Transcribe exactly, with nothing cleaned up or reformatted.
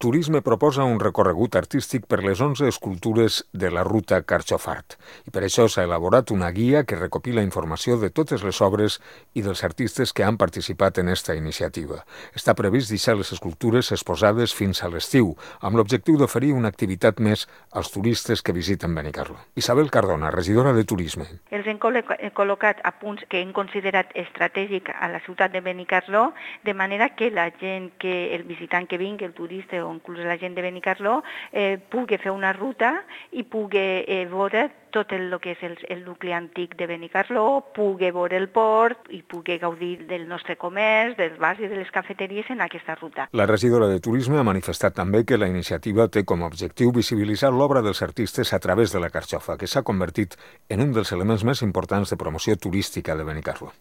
Turisme proposa un recorregut artístic per les onze escultures de la ruta Carxofart i per això s'ha elaborat una guia que recopila informació de totes les obres i dels artistes que han participat en esta iniciativa. Està previst deixar les escultures exposades fins a l'estiu, amb l'objectiu d'oferir una activitat més als turistes que visiten Benicarló. Isabel Cardona, regidora de Turisme. Els hem col·locat a punts que hem considerat estratègics a la ciutat de Benicarló, de manera que la gent, que el visitant que vingui, el turista o inclús la gent de Benicarló, eh, pugui fer una ruta i pugui eh, veure tot el que és el, el nucli antic de Benicarló, pugui veure el port i pugui gaudir del nostre comerç, dels bars i de les cafeteries en aquesta ruta. La regidora de Turisme ha manifestat també que la iniciativa té com a objectiu visibilitzar l'obra dels artistes a través de la carxofa, que s'ha convertit en un dels elements més importants de promoció turística de Benicarló.